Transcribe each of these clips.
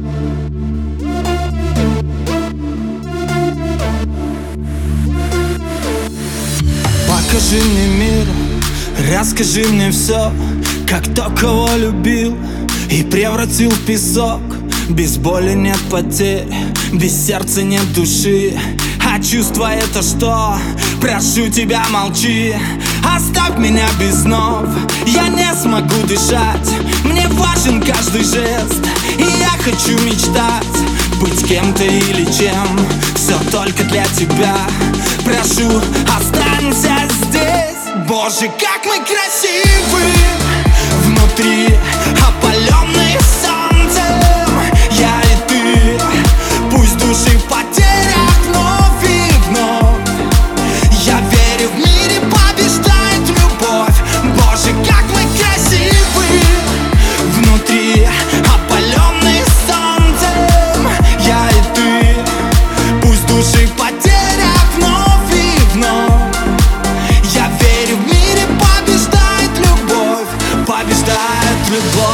Покажи мне мир, расскажи мне все, как то, кого любил и превратил в песок. Без боли нет потерь, без сердца нет души. А чувство это что? Прошу тебя, молчи. Оставь меня без снов, я не смогу дышать. Мне важен каждый жест, и я хочу мечтать. Быть кем-то или чем, все только для тебя. Прошу, останься здесь. Боже, как мы красивы внутри, опаленные солнцем. Я и ты, пусть души в потерях вновь и вновь. Я верю, в мире побеждает любовь. Боже, как мы красивы внутри, опаленные солнцем. Я и ты, пусть души в потерях вновь и вновь. Я верю, в мире побеждает любовь, побеждает любовь.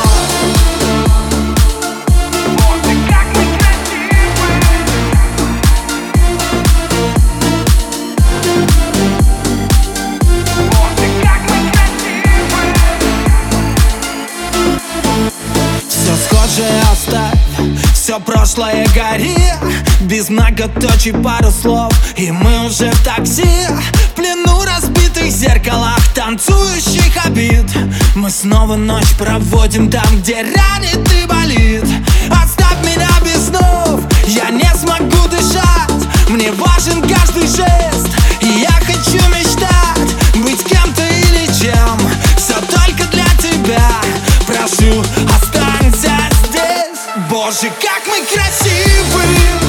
Оставь все прошлое гори, без многоточий пару слов, и мы уже в такси. В плену разбитых зеркалах, танцующих обид. Мы снова ночь проводим там, где ранит и болит. Оставь меня без снов, я не смогу дышать. Мне важен каждый жест, и я хочу мечтать. Быть кем-то или чем, все только для тебя. Прошу, останься здесь. Боже, как мы красивы